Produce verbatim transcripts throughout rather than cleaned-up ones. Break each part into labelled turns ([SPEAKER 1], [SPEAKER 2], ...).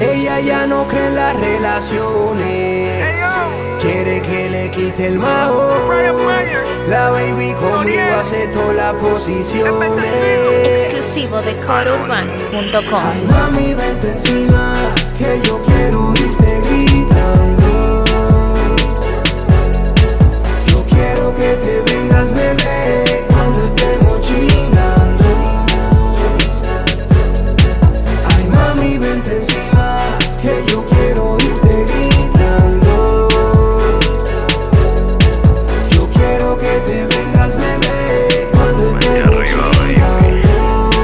[SPEAKER 1] Ella ya no cree en las relaciones, quiere que le quite el mago. La baby conmigo hace todas las posiciones.
[SPEAKER 2] Exclusivo de core urbano punto com.
[SPEAKER 1] Ay mami, vente encima, que yo quiero irte gritando. Yo quiero que te vengas, bebé, cuando estemos chingando. Ay mami, vente encima, que yo quiero irte gritando. Yo quiero que te vengas, bebé, cuando estemos chingando.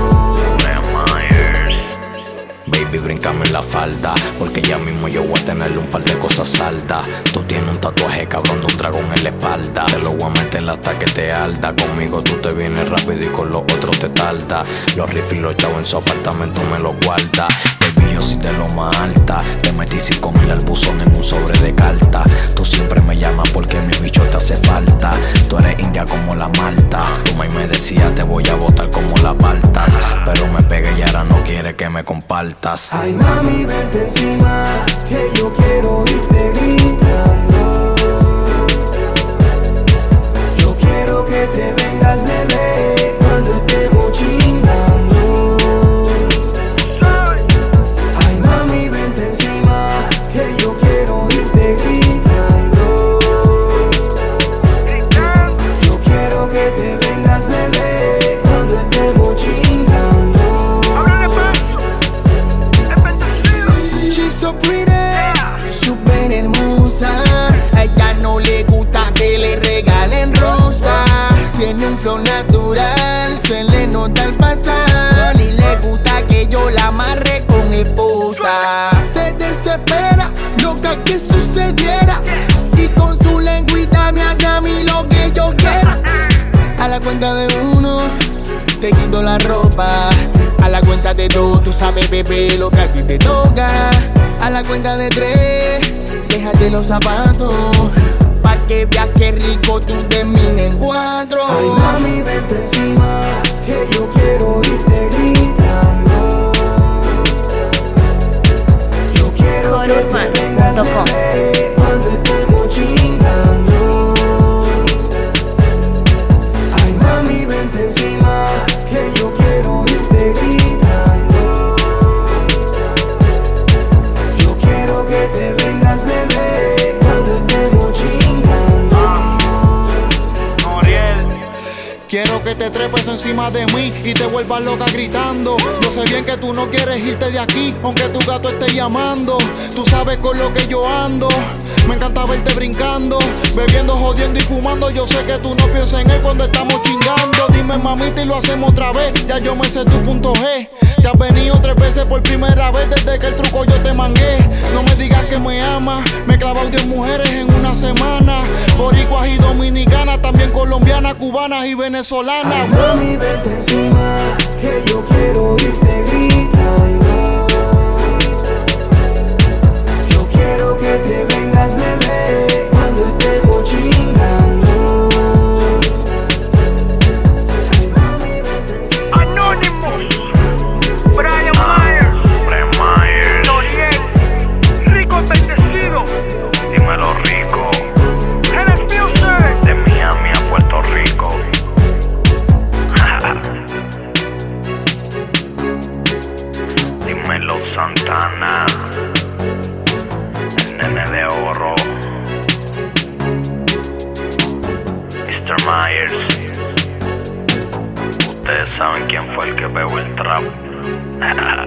[SPEAKER 3] Baby, bríncame en la falda, porque ya mismo yo voy a tenerle un par de cosas saldas. Tú tienes un tatuaje cabrón de un dragón en la espalda. Te lo voy a meter hasta que te arda. Conmigo tú te vienes rápido y con los otros te tarda. Los rifles y los chavos en su apartamento me los guarda. Baby, yo soy de lo más alta. Te metí cinco mil al buzón en un sobre de carta. Tú siempre me llamas porque mi bicho te hace falta. Tú eres india como la malta. Tu mãe me decía te voy a botar como las baltas, pero me pegué y ahora no quiere que me compartas.
[SPEAKER 1] Ay mami, vente encima, que yo quiero irte gritando. Yo quiero que te vengas, bebé, cuando estemos chingando. Ay mami, vente encima, que yo quiero irte gritando. Yo quiero que te vengas, bebé, cuando estemos chingando.
[SPEAKER 4] She's so pretty, super hermosa. A ella no le gusta que le regalen rosa. Tiene un flow natural, se le nota el pasar. Y le gusta que yo la amarre con esposa. Se desespera, loca que sucediera. Y con su lengüita me hace a mí lo que yo quiera. A la cuenta de uno, te quito la ropa. A la cuenta de dos, tú sabes, bebé, lo que a ti te toca. A la cuenta de tres, déjate los zapatos, pa' que veas que rico tú termines en cuatro.
[SPEAKER 1] Ay mami, vente encima, que yo quiero irte gritando. Yo quiero que te vengas, bebé, cuando estemos chingando. Ay mami, vente encima, que yo quiero irte gritando. Yo quiero que te vengas, bebé, cuando estemos chingando.
[SPEAKER 5] Quiero que te trepes encima de mí y te vuelvas loca gritando. Yo sé bien que tú no quieres irte de aquí, aunque tu gato esté llamando. Tú sabes con lo que yo ando. Me encanta verte brincando, bebiendo, jodiendo y fumando. Yo sé que tú no piensas en él cuando estamos chingando. Dime mamita y lo hacemos otra vez. Ya yo me sé tu punto G. Te has venido tres veces por primera vez desde que el truco yo te mangué. No me digas que me amas. Me he clavado diez mujeres en una semana. Boricuas y dominicanas, también colombianas, cubanas y venezolanas.
[SPEAKER 1] Ay mami, vente encima, que yo quiero irte gritando. Yo quiero que te vengas, bebé, cuando estemos chingando. Ay mami, vente encima.
[SPEAKER 6] Anonymous, Brian Myers,
[SPEAKER 3] Brian Myers,
[SPEAKER 6] Noriel, Rico Bendecido,
[SPEAKER 3] dímelo rico,
[SPEAKER 6] Helen Fuser,
[SPEAKER 3] de Miami a Puerto Rico. Dímelo Santana, el nene de oro, mister Myers. Ustedes saben quién fue el que pegó el trap.